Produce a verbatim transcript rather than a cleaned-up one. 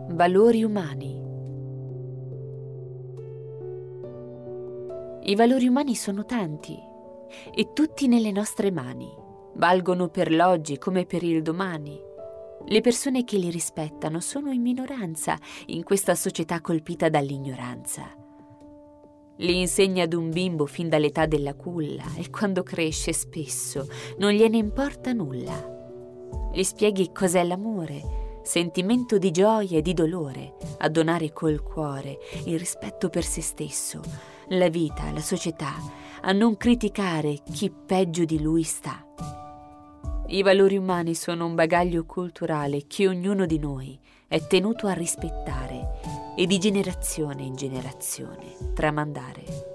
Valori umani. I valori umani sono tanti e tutti nelle nostre mani. Valgono per l'oggi come per il domani. Le persone che li rispettano sono in minoranza in questa società colpita dall'ignoranza. Li insegna ad un bimbo fin dall'età della culla e quando cresce spesso non gliene importa nulla. Gli spieghi cos'è l'amore, sentimento di gioia e di dolore, a donare col cuore, il rispetto per se stesso, la vita, la società, a non criticare chi peggio di lui sta. I valori umani sono un bagaglio culturale che ognuno di noi è tenuto a rispettare e di generazione in generazione tramandare.